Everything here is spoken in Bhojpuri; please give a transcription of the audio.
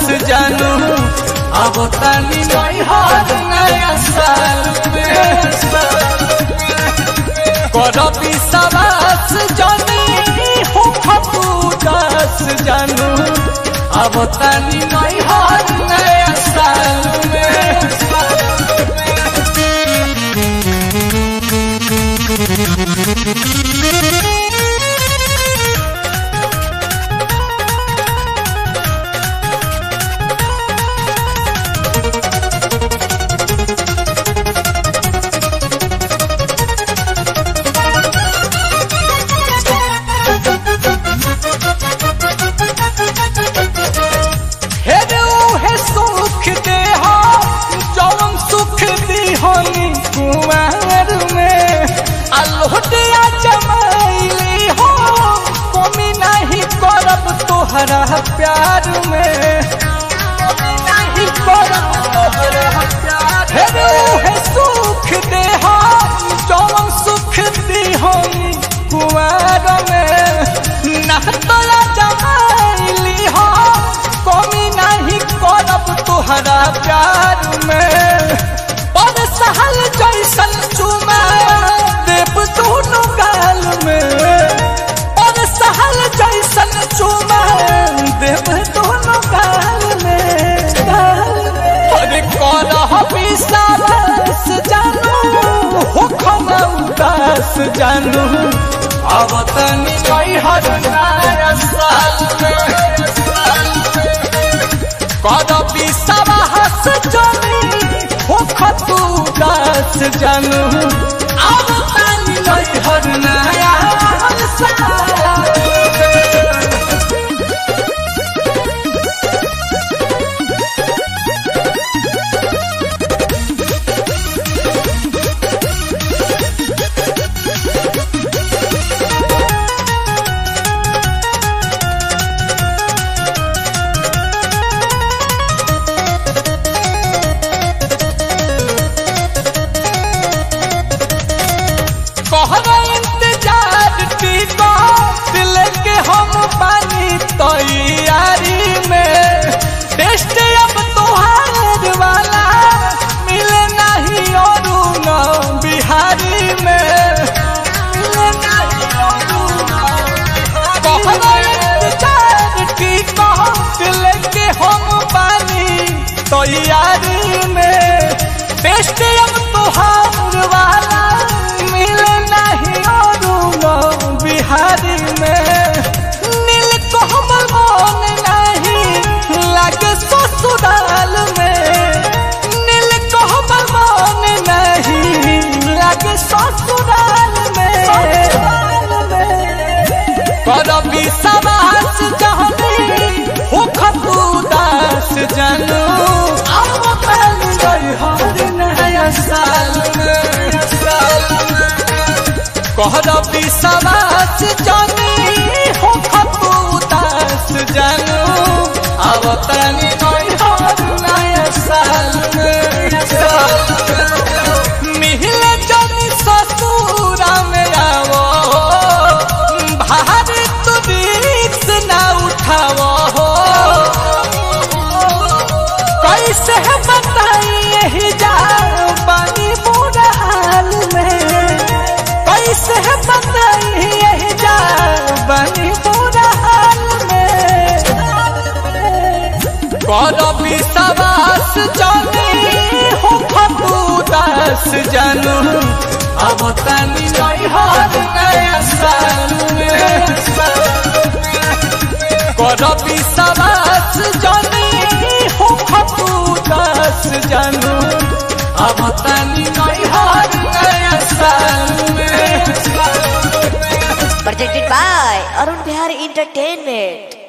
जानू अब तनी नहीं हर नया साल में करो विश्वास जानी हो खपूदास जानू अब तनी नहीं हर नया साल में कुमार में अलोटिया जमाइली हो कमी नहीं करब तोहरा प्यार में नहीं करब तोहरा प्यार है सुख दे हो जौन सुख दी हो कुमार में ना तोला जमाइली हो कमी नहीं करब तोहरा प्यार में सहल जैसन चुमा देव दोनों गाल में और सहल जैसन चुमा देव दोनों गाल में अरे कौन विश्वास जानू हो खमा उदास जानू अब तनी नहीं हर नया साल में कौन विश्वास जानी हो खपूदास जानू अब तनी नहीं हर नया साल तैयारी में टेस्ट अब तोहार वाला मिले नहीं और न बिहारी में मिले नहीं और लेके हम पानी तैयारी में टेस्ट अब तोहार वाला मिले नहीं और न बिहारी में ससुराल में नील कोमल मन नहीं लगे ससुराल में पर विश्वास जानी हो खपूदास जानू अब तनी नहीं हर नया साल में कहर विश्वास जानी हो खपूदास जानू अब तनी नहीं हर नया साल में मिले जनी ससुरा में आवो भारी तू रिक्स ना उठावो कैसे बताई यही जा बानी बुरा हाल में कैसे बताई यही जा बानी बुरा हाल में कर विश्वास जानी हो खपूदास जानू अब तनी नहीं हर नया साल में कर विश्वास जानी हो खपूदास जानू अब तनी नहीं हर नया साल में presented by Arun Bihari Entertainment।